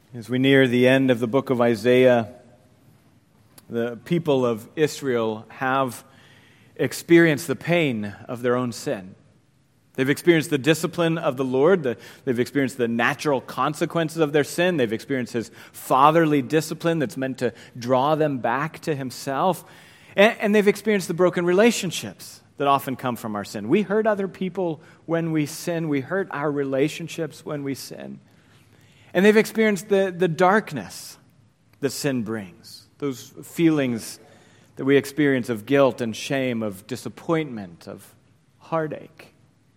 As we near the end of the book of Isaiah, the people of Israel have experienced the pain of their own sin. They've experienced the discipline of the Lord. They've experienced the natural consequences of their sin. They've experienced His fatherly discipline that's meant to draw them back to Himself. And they've experienced the broken relationships that often come from our sin. We hurt other people when we sin. We hurt our relationships when we sin. And they've experienced the darkness that sin brings, those feelings that we experience of guilt and shame, of disappointment, of heartache.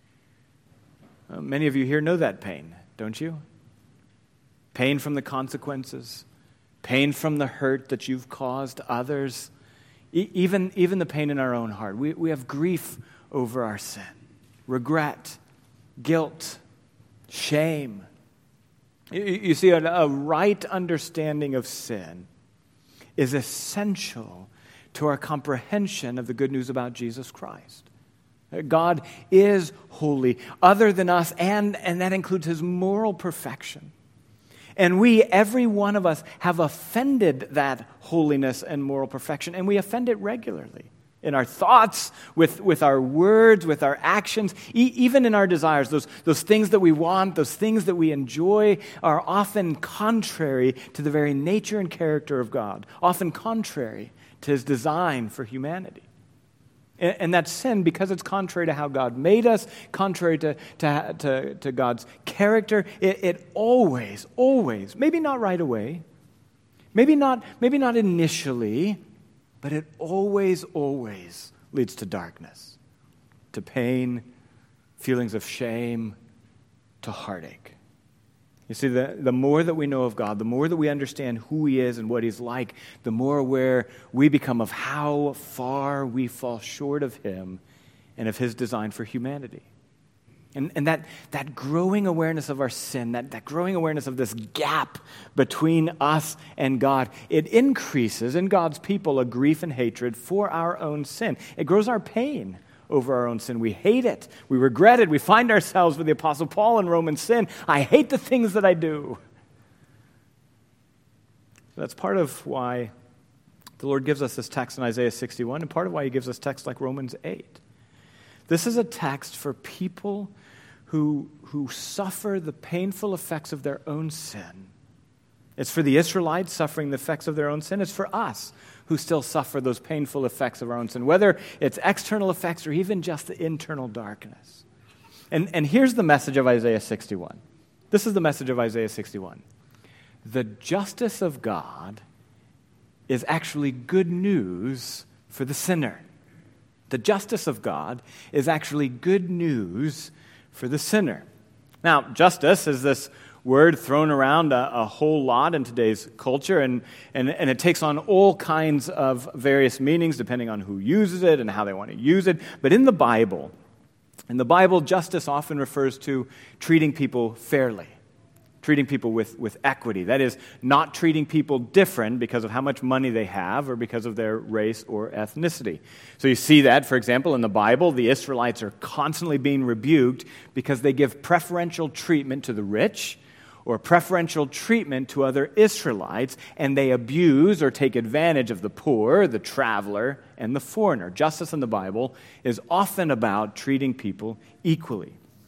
Many of you here know that pain, don't you? Pain from the consequences, pain from the hurt that you've caused others, even the pain in our own heart. We have grief over our sin, regret, guilt, shame. You see, a right understanding of sin is essential to our comprehension of the good news about Jesus Christ. God is holy, other than us, and that includes His moral perfection. And we, every one of us, have offended that holiness and moral perfection, and we offend it regularly. In our thoughts, with our words, with our actions, even in our desires. Those things that we want, those things that we enjoy are often contrary to the very nature and character of God, often contrary to His design for humanity. And that sin, because it's contrary to how God made us, contrary to God's character, it always, maybe not right away, maybe not initially, but it always leads to darkness, to pain, feelings of shame, to heartache. You see, the more that we know of God, the more that we understand who He is and what He's like, the more aware we become of how far we fall short of Him and of His design for humanity. And that growing awareness of our sin, that growing awareness of this gap between us and God, it increases in God's people a grief and hatred for our own sin. It grows our pain over our own sin. We hate it. We regret it. We find ourselves with the Apostle Paul in Romans sin. I hate the things that I do. That's part of why the Lord gives us this text in Isaiah 61, and part of why He gives us texts like Romans 8. This is a text for people who suffer the painful effects of their own sin. It's for the Israelites suffering the effects of their own sin. It's for us who still suffer those painful effects of our own sin, whether it's external effects or even just the internal darkness. And here's the message of Isaiah 61. This is the message of Isaiah 61. The justice of God is actually good news for the sinner. The justice of God is actually good news for the sinner. Now, justice is this word thrown around a whole lot in today's culture, and it takes on all kinds of various meanings depending on who uses it and how they want to use it. But in the Bible, justice often refers to treating people fairly, treating people with equity. That is, not treating people different because of how much money they have or because of their race or ethnicity. So you see that, for example, in the Bible, the Israelites are constantly being rebuked because they give preferential treatment to the rich or preferential treatment to other Israelites, and they abuse or take advantage of the poor, the traveler, and the foreigner. Justice in the Bible is often about treating people equally.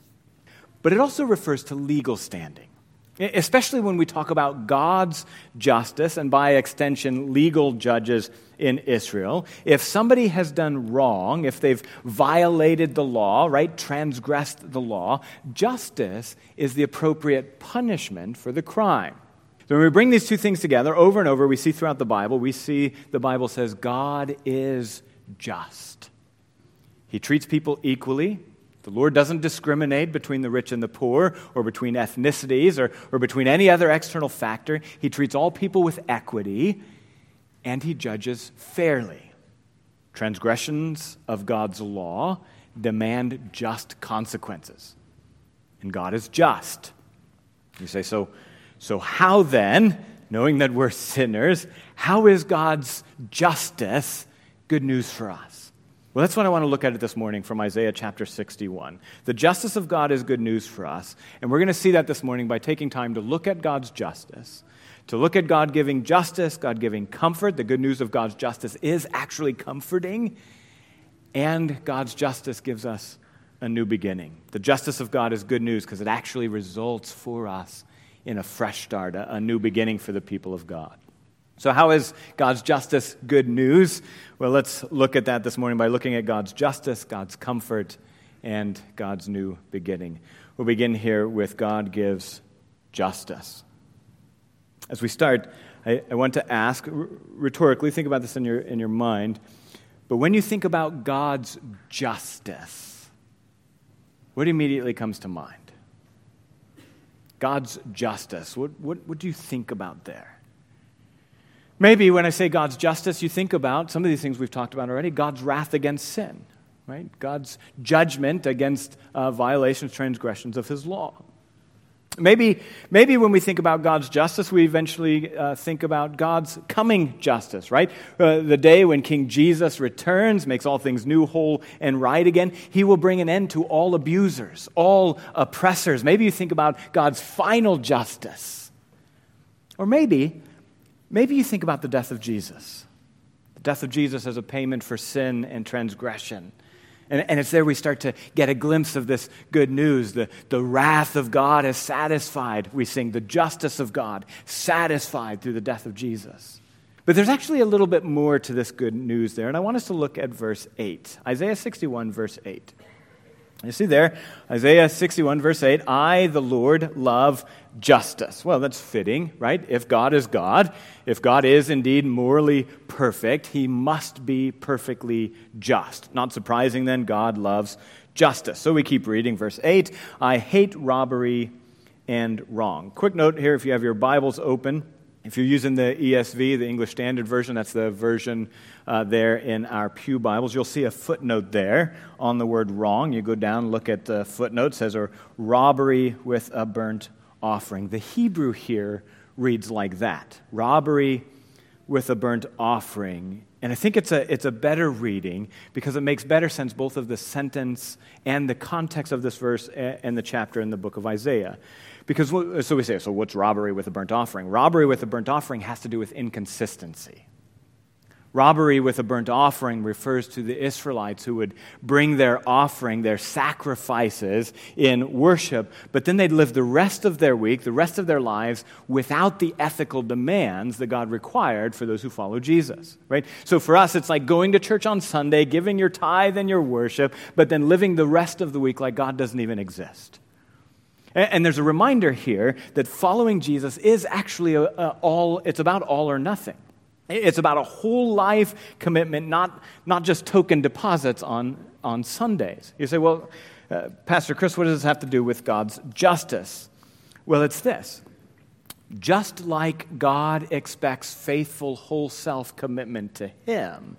But it also refers to legal standing. Especially when we talk about God's justice and by extension legal judges in Israel. If somebody has done wrong, if they've violated the law, right, transgressed the law, justice is the appropriate punishment for the crime. So when we bring these two things together over and over, we see throughout the Bible, the Bible says God is just. He treats people equally. The Lord doesn't discriminate between the rich and the poor or between ethnicities or between any other external factor. He treats all people with equity, and He judges fairly. Transgressions of God's law demand just consequences, and God is just. You say, so how then, knowing that we're sinners, how is God's justice good news for us? Well, that's what I want to look at it this morning from Isaiah chapter 61. The justice of God is good news for us, and we're going to see that this morning by taking time to look at God's justice, to look at God giving justice, God giving comfort. The good news of God's justice is actually comforting, and God's justice gives us a new beginning. The justice of God is good news because it actually results for us in a fresh start, a new beginning for the people of God. So how is God's justice good news? Well, let's look at that this morning by looking at God's justice, God's comfort, and God's new beginning. We'll begin here with God gives justice. As we start, I want to ask, rhetorically, think about this in your mind, but when you think about God's justice, what immediately comes to mind? God's justice, what do you think about there? Maybe when I say God's justice, you think about some of these things we've talked about already, God's wrath against sin, right? God's judgment against violations, transgressions of his law. Maybe when we think about God's justice, we eventually think about God's coming justice, right? The day when King Jesus returns, makes all things new, whole, and right again, he will bring an end to all abusers, all oppressors. Maybe you think about God's final justice. Or maybe you think about the death of Jesus. The death of Jesus as a payment for sin and transgression. And it's there we start to get a glimpse of this good news. The wrath of God is satisfied. We sing the justice of God satisfied through the death of Jesus. But there's actually a little bit more to this good news there. And I want us to look at verse 8. Isaiah 61, verse 8. You see there, Isaiah 61, verse 8, I, the Lord, love justice. Well, that's fitting, right? If God is God, if God is indeed morally perfect, he must be perfectly just. Not surprising then, God loves justice. So we keep reading verse 8, I hate robbery and wrong. Quick note here, if you have your Bibles open, if you're using the ESV, the English Standard Version, that's the version there in our pew Bibles, you'll see a footnote there on the word wrong. You go down, look at the footnote, it says a robbery with a burnt offering. The Hebrew here reads like that, robbery with a burnt offering. And I think it's a better reading because it makes better sense both of the sentence and the context of this verse and the chapter in the book of Isaiah. Because, so we say, so what's robbery with a burnt offering? Robbery with a burnt offering has to do with inconsistency. Robbery with a burnt offering refers to the Israelites who would bring their offering, their sacrifices in worship, but then they'd live the rest of their week, the rest of their lives, without the ethical demands that God required for those who follow Jesus, right? So for us, it's like going to church on Sunday, giving your tithe and your worship, but then living the rest of the week like God doesn't even exist. And there's a reminder here that following Jesus is actually it's about all or nothing. It's about a whole life commitment, not just token deposits on Sundays. You say, well, Pastor Chris, what does this have to do with God's justice? Well, it's this. Just like God expects faithful, whole self commitment to him,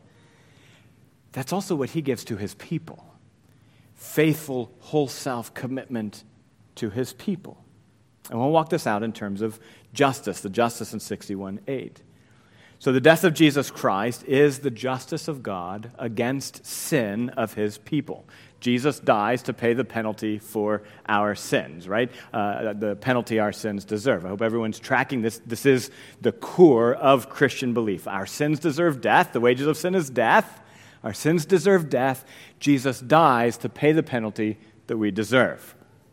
that's also what he gives to his people. Faithful, whole self commitment to his people. And we'll walk this out in terms of justice, the justice in 61:8. So the death of Jesus Christ is the justice of God against sin of his people. Jesus dies to pay the penalty for our sins, right? The penalty our sins deserve. I hope everyone's tracking this. This is the core of Christian belief. Our sins deserve death. The wages of sin is death. Our sins deserve death. Jesus dies to pay the penalty that we deserve.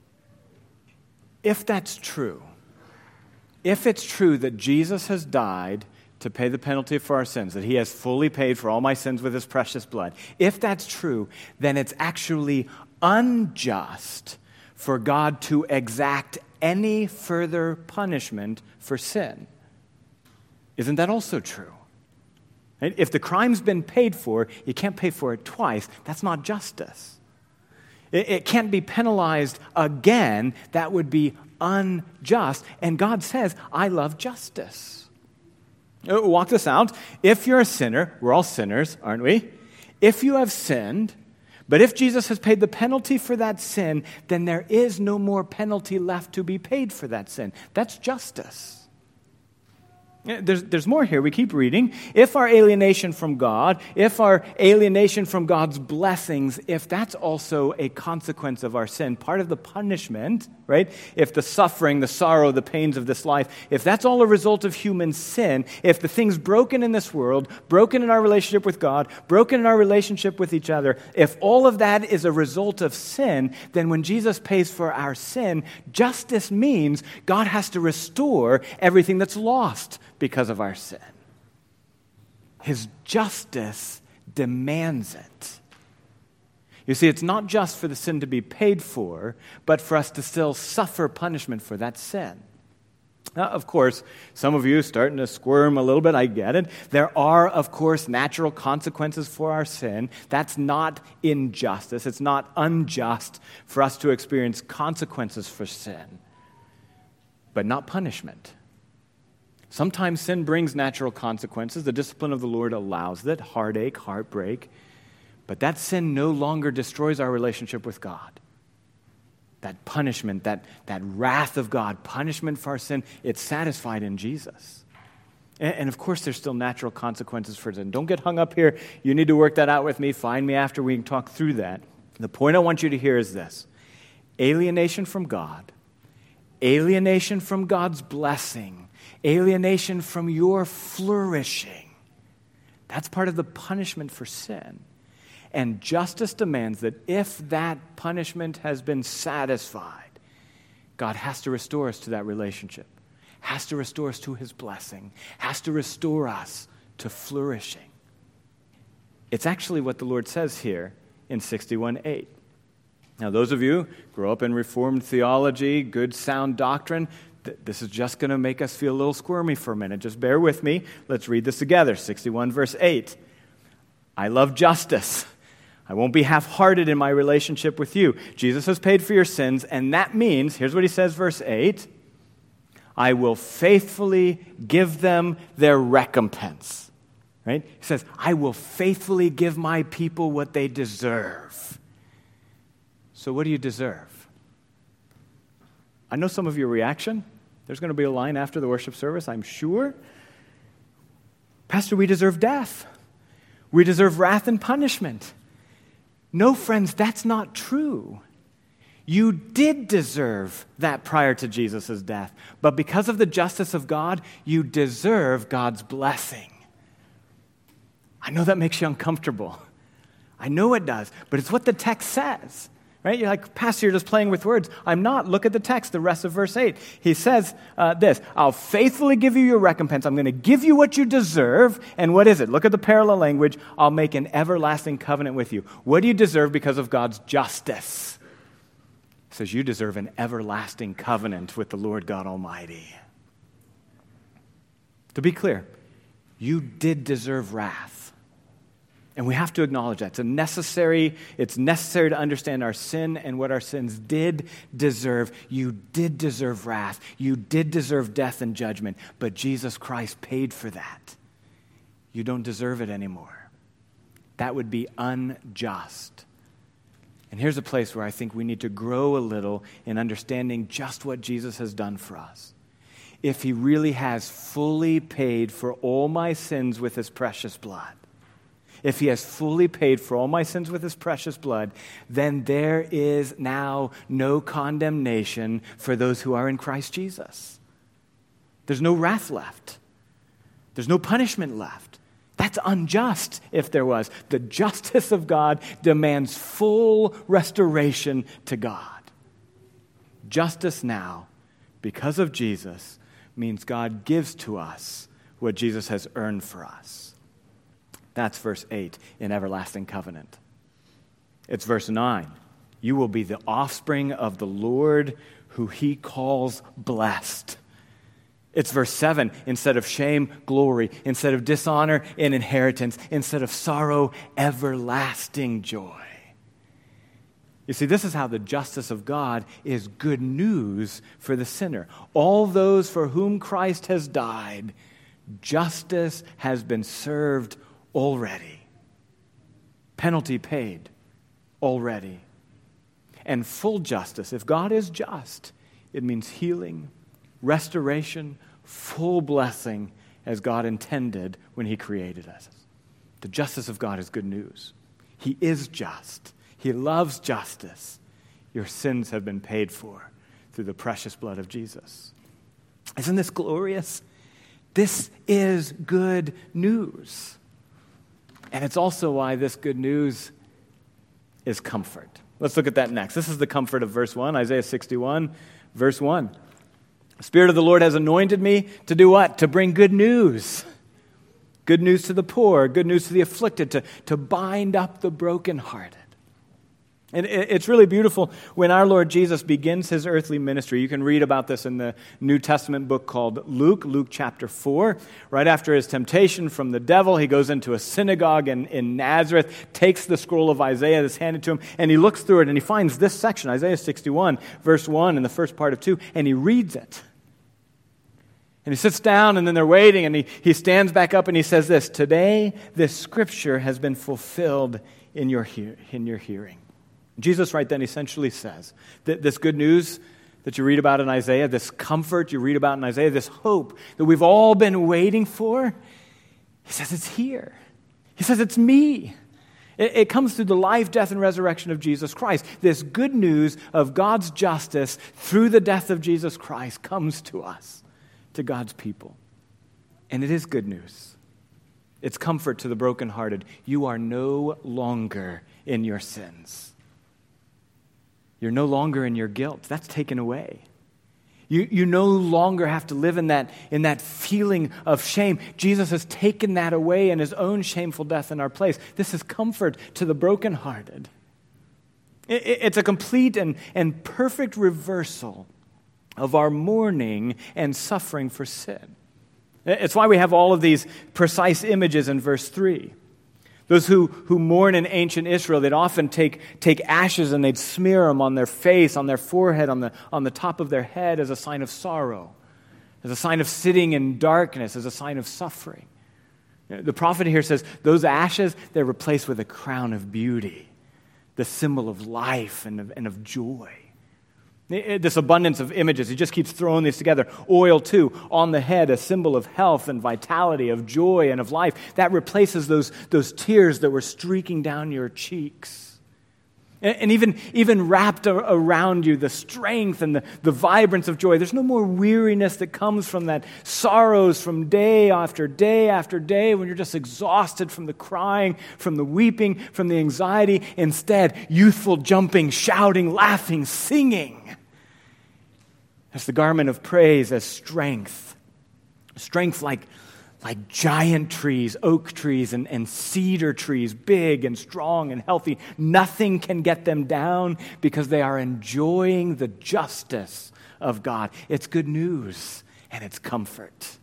If that's true, if it's true that Jesus has died to pay the penalty for our sins, that he has fully paid for all my sins with his precious blood, if that's true, then it's actually unjust for God to exact any further punishment for sin. Isn't that also true? If the crime's been paid for, you can't pay for it twice. That's not justice. It can't be penalized again. That would be unjust. And God says, I love justice. Walk this out. If you're a sinner, we're all sinners, aren't we? If you have sinned, but if Jesus has paid the penalty for that sin, then there is no more penalty left to be paid for that sin. That's justice. There's more here. We keep reading. If our alienation from God, if our alienation from God's blessings, if that's also a consequence of our sin, part of the punishment, right? If the suffering, the sorrow, the pains of this life, if that's all a result of human sin, if the things broken in this world, broken in our relationship with God, broken in our relationship with each other, if all of that is a result of sin, then when Jesus pays for our sin, justice means God has to restore everything that's lost because of our sin. His justice demands it. You see, it's not just for the sin to be paid for, but for us to still suffer punishment for that sin. Now, of course, some of you are starting to squirm a little bit. I get it. There are, of course, natural consequences for our sin. That's not injustice. It's not unjust for us to experience consequences for sin, but not punishment. Sometimes sin brings natural consequences. The discipline of the Lord allows that, heartache, heartbreak. But that sin no longer destroys our relationship with God. That punishment, that wrath of God, punishment for our sin, it's satisfied in Jesus. And of course, there's still natural consequences for sin. Don't get hung up here. You need to work that out with me. Find me after. We can talk through that. The point I want you to hear is this. Alienation from God, alienation from God's blessing, alienation from your flourishing. That's part of the punishment for sin. And justice demands that if that punishment has been satisfied, God has to restore us to that relationship, has to restore us to his blessing, has to restore us to flourishing. It's actually what the Lord says here in 61:8. Now, those of you who grow up in Reformed theology, good sound doctrine, this is just going to make us feel a little squirmy for a minute. Just bear with me. Let's read this together. 61 verse 8. I love justice. I won't be half-hearted in my relationship with you. Jesus has paid for your sins, and that means, here's what he says, verse 8, I will faithfully give them their recompense. Right? He says, I will faithfully give my people what they deserve. So what do you deserve? I know some of your reaction. There's going to be a line after the worship service, I'm sure. Pastor, we deserve death. We deserve wrath and punishment. No, friends, that's not true. You did deserve that prior to Jesus' death, but because of the justice of God, you deserve God's blessing. I know that makes you uncomfortable. I know it does, but it's what the text says. Right? You're like, Pastor, you're just playing with words. I'm not. Look at the text, the rest of verse 8. He says this, I'll faithfully give you your recompense. I'm going to give you what you deserve. And what is it? Look at the parallel language. I'll make an everlasting covenant with you. What do you deserve because of God's justice? He says you deserve an everlasting covenant with the Lord God Almighty. To be clear, you did deserve wrath. And we have to acknowledge that. It's necessary to understand our sin and what our sins did deserve. You did deserve wrath. You did deserve death and judgment. But Jesus Christ paid for that. You don't deserve it anymore. That would be unjust. And here's a place where I think we need to grow a little in understanding just what Jesus has done for us. If he really has fully paid for all my sins with his precious blood, if he has fully paid for all my sins with his precious blood, then there is now no condemnation for those who are in Christ Jesus. There's no wrath left. There's no punishment left. That's unjust if there was. The justice of God demands full restoration to God. Justice now, because of Jesus, means God gives to us what Jesus has earned for us. That's verse 8 in everlasting covenant. It's verse 9. You will be the offspring of the Lord who he calls blessed. It's verse 7. Instead of shame, glory. Instead of dishonor, an inheritance. Instead of sorrow, everlasting joy. You see, this is how the justice of God is good news for the sinner. All those for whom Christ has died, justice has been served already. Penalty paid already. And full justice, if God is just, it means healing, restoration, full blessing, as God intended when he created us. The justice of God is good news. He is just. He loves justice. Your sins have been paid for through the precious blood of Jesus. Isn't this glorious? This is good news. And it's also why this good news is comfort. Let's look at that next. This is the comfort of verse 1, Isaiah 61, verse 1. The Spirit of the Lord has anointed me to do what? To bring good news. Good news to the poor, good news to the afflicted, to bind up the brokenhearted. And it's really beautiful when our Lord Jesus begins his earthly ministry. You can read about this in the New Testament book called Luke chapter 4. Right after his temptation from the devil, he goes into a synagogue in Nazareth, takes the scroll of Isaiah that's handed to him, and he looks through it, and he finds this section, Isaiah 61, verse 1, and the first part of 2, and he reads it. And he sits down, and then they're waiting, and he stands back up, and he says this, "Today this scripture has been fulfilled in your hearing." Jesus right then essentially says that this good news that you read about in Isaiah, this comfort you read about in Isaiah, this hope that we've all been waiting for, he says it's here. He says it's me. It comes through the life, death, and resurrection of Jesus Christ. This good news of God's justice through the death of Jesus Christ comes to us, to God's people. And it is good news. It's comfort to the brokenhearted. You are no longer in your sins. You're no longer in your guilt. That's taken away. You no longer have to live in that feeling of shame. Jesus has taken that away in his own shameful death in our place. This is comfort to the brokenhearted. It's a complete and perfect reversal of our mourning and suffering for sin. It's why we have all of these precise images in verse 3. Those who mourn in ancient Israel, they'd often take ashes and they'd smear them on their face, on their forehead, on the top of their head as a sign of sorrow, as a sign of sitting in darkness, as a sign of suffering. The prophet here says those ashes, they're replaced with a crown of beauty, the symbol of life and of joy. This abundance of images, he just keeps throwing these together. Oil, too, on the head, a symbol of health and vitality, of joy and of life. That replaces those tears that were streaking down your cheeks. And even wrapped around you, the strength and the vibrance of joy. There's no more weariness that comes from that, sorrows from day after day after day when you're just exhausted from the crying, from the weeping, from the anxiety. Instead, youthful jumping, shouting, laughing, singing. As the garment of praise, as strength. Strength like giant trees, oak trees and cedar trees, big and strong and healthy. Nothing can get them down because they are enjoying the justice of God. It's good news and it's comfort.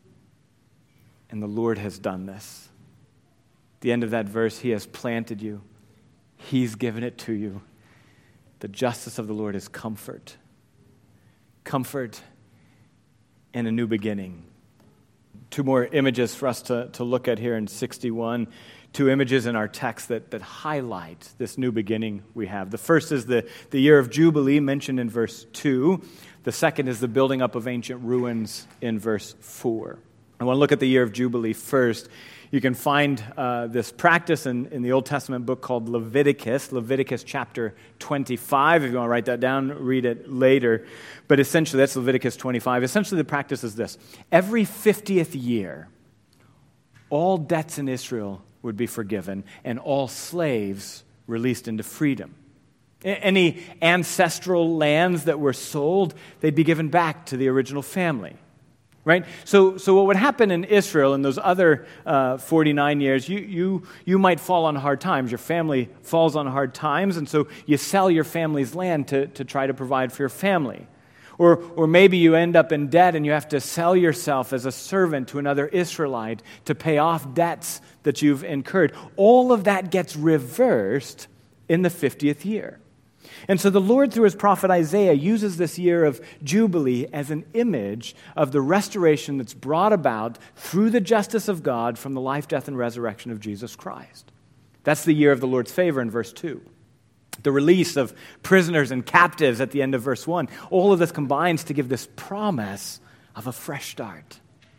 And the Lord has done this. At the end of that verse, he has planted you. He's given it to you. The justice of the Lord is comfort. Comfort and a new beginning. Two more images for us to look at here in 61. Two images in our text that highlight this new beginning we have. The first is the year of Jubilee mentioned in verse 2. The second is the building up of ancient ruins in verse 4. I want to look at the year of Jubilee first. You can find this practice in the Old Testament book called Leviticus chapter 25. If you want to write that down, read it later. But essentially, that's Leviticus 25. Essentially, the practice is this. Every 50th year, all debts in Israel would be forgiven, and all slaves released into freedom. Any ancestral lands that were sold, they'd be given back to the original family. Right? So what would happen in Israel in those other 49 years, you might fall on hard times. Your family falls on hard times, and so you sell your family's land to try to provide for your family. Or maybe you end up in debt and you have to sell yourself as a servant to another Israelite to pay off debts that you've incurred. All of that gets reversed in the 50th year. And so the Lord, through his prophet Isaiah, uses this year of Jubilee as an image of the restoration that's brought about through the justice of God from the life, death, and resurrection of Jesus Christ. That's the year of the Lord's favor in verse 2. The release of prisoners and captives at the end of verse 1. All of this combines to give this promise of a fresh start.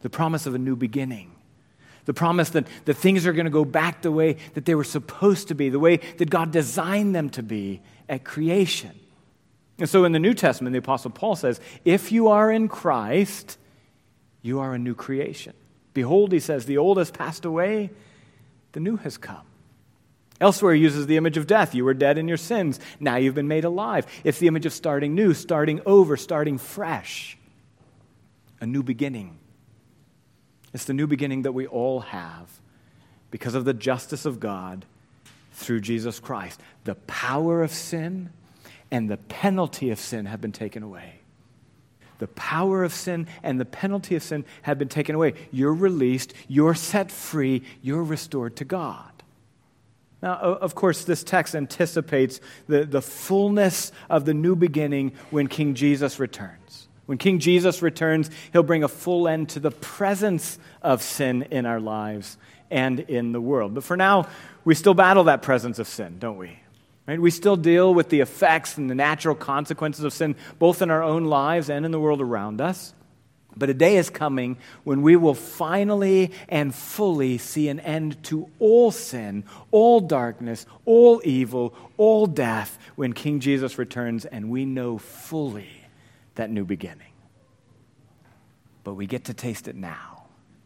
the promise of a new beginning, the promise that things are going to go back the way that they were supposed to be, the way that God designed them to be at creation. And so in the New Testament, the Apostle Paul says, if you are in Christ, you are a new creation. Behold, he says, the old has passed away, the new has come. Elsewhere, he uses the image of death. You were dead in your sins. Now you've been made alive. It's the image of starting new, starting over, starting fresh. A new beginning. It's the new beginning that we all have because of the justice of God through Jesus Christ. The power of sin and the penalty of sin have been taken away. The power of sin and the penalty of sin have been taken away. You're released. You're set free. You're restored to God. Now, of course, this text anticipates the fullness of the new beginning when King Jesus returns. When King Jesus returns, he'll bring a full end to the presence of sin in our lives and in the world. But for now, we still battle that presence of sin, don't we? Right? We still deal with the effects and the natural consequences of sin, both in our own lives and in the world around us. But a day is coming when we will finally and fully see an end to all sin, all darkness, all evil, all death when King Jesus returns and we know fully that new beginning. But we get to taste it now.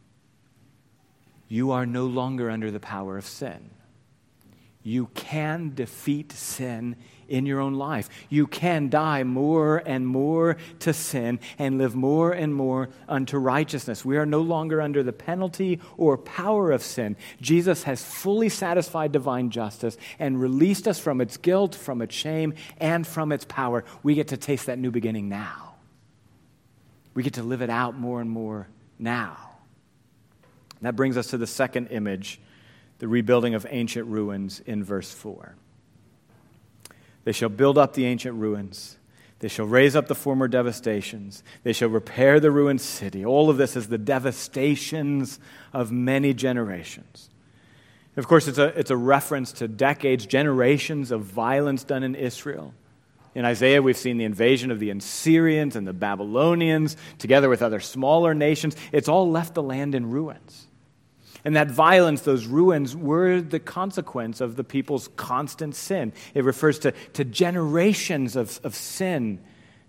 You are no longer under the power of sin. You can defeat sin in your own life. You can die more and more to sin and live more and more unto righteousness. We are no longer under the penalty or power of sin. Jesus has fully satisfied divine justice and released us from its guilt, from its shame, and from its power. We get to taste that new beginning now. We get to live it out more and more now. That brings us to the second image, the rebuilding of ancient ruins in verse 4. They shall build up the ancient ruins. They shall raise up the former devastations. They shall repair the ruined city. All of this is the devastations of many generations. Of course, it's a reference to decades, generations of violence done in Israel. In Isaiah, we've seen the invasion of the Assyrians and the Babylonians, together with other smaller nations. It's all left the land in ruins. And that violence, those ruins, were the consequence of the people's constant sin. It refers to generations of sin,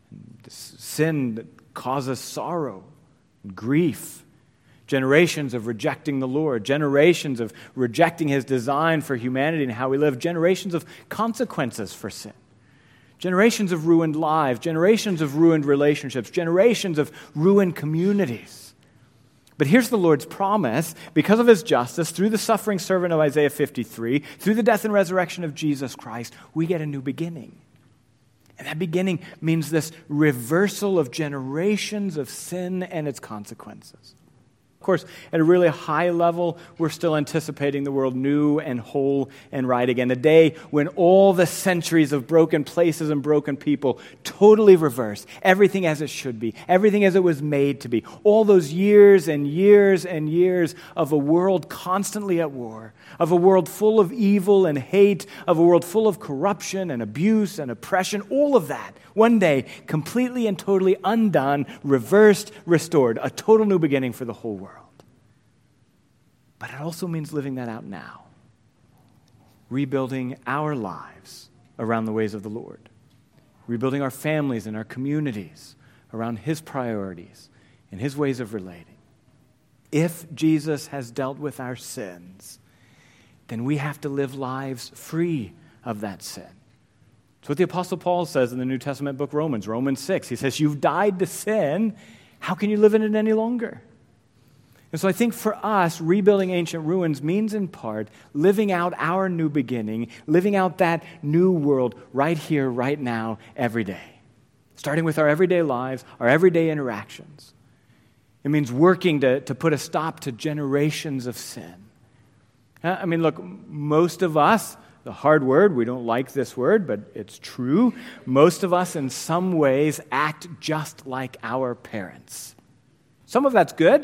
sin that causes sorrow, grief, generations of rejecting the Lord, generations of rejecting His design for humanity and how we live, generations of consequences for sin. Generations of ruined lives, generations of ruined relationships, generations of ruined communities. But here's the Lord's promise. Because of His justice, through the suffering servant of Isaiah 53, through the death and resurrection of Jesus Christ, we get a new beginning. And that beginning means this reversal of generations of sin and its consequences. Of course, at a really high level, we're still anticipating the world new and whole and right again. A day when all the centuries of broken places and broken people totally reverse. Everything as it should be. Everything as it was made to be. All those years and years and years of a world constantly at war. Of a world full of evil and hate. Of a world full of corruption and abuse and oppression. All of that. One day, completely and totally undone, reversed, restored. A total new beginning for the whole world. But it also means living that out now. Rebuilding our lives around the ways of the Lord. Rebuilding our families and our communities around His priorities and His ways of relating. If Jesus has dealt with our sins, then we have to live lives free of that sin. It's what the Apostle Paul says in the New Testament book Romans 6. He says, you've died to sin. How can you live in it any longer? And so I think for us, rebuilding ancient ruins means in part living out our new beginning, living out that new world right here, right now, every day. Starting with our everyday lives, our everyday interactions. It means working to put a stop to generations of sin. I mean, look, most of us, the hard word, we don't like this word, but it's true. Most of us in some ways act just like our parents. Some of that's good.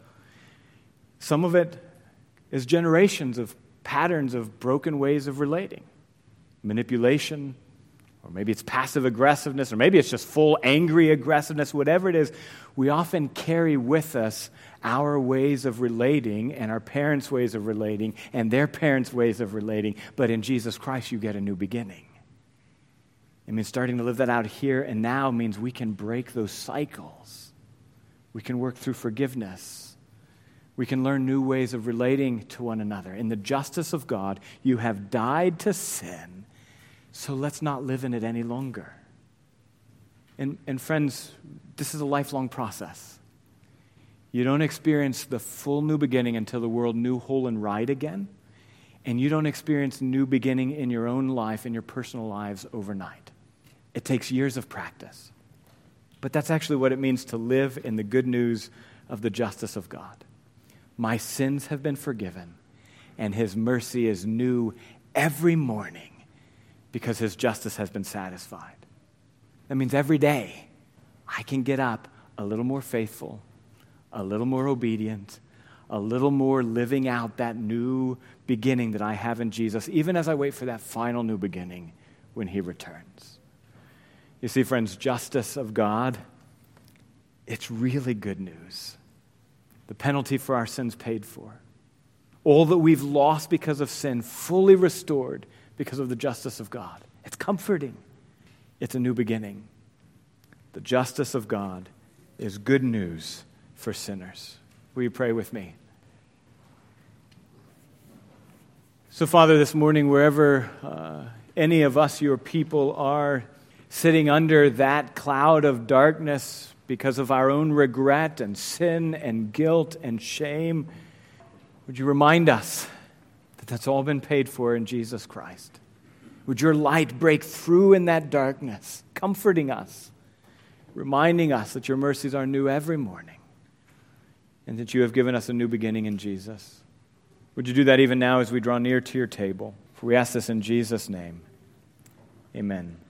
Some of it is generations of patterns of broken ways of relating. Manipulation, or maybe it's passive aggressiveness, or maybe it's just full angry aggressiveness, whatever it is, we often carry with us our ways of relating and our parents' ways of relating and their parents' ways of relating. But in Jesus Christ, you get a new beginning. It means starting to live that out here and now means we can break those cycles. We can work through forgiveness. We can learn new ways of relating to one another. In the justice of God, you have died to sin, so let's not live in it any longer. And friends, this is a lifelong process. You don't experience the full new beginning until the world new, whole, and right again. And you don't experience new beginning in your own life, in your personal lives overnight. It takes years of practice. But that's actually what it means to live in the good news of the justice of God. My sins have been forgiven, and his mercy is new every morning because his justice has been satisfied. That means every day I can get up a little more faithful, a little more obedient, a little more living out that new beginning that I have in Jesus, even as I wait for that final new beginning when he returns. You see, friends, justice of God, it's really good news. The penalty for our sins paid for. All that we've lost because of sin, fully restored because of the justice of God. It's comforting. It's a new beginning. The justice of God is good news for sinners. Will you pray with me? So, Father, this morning, wherever any of us, your people, are sitting under that cloud of darkness because of our own regret and sin and guilt and shame, would you remind us that that's all been paid for in Jesus Christ? Would your light break through in that darkness, comforting us, reminding us that your mercies are new every morning and that you have given us a new beginning in Jesus? Would you do that even now as we draw near to your table? For we ask this in Jesus' name. Amen.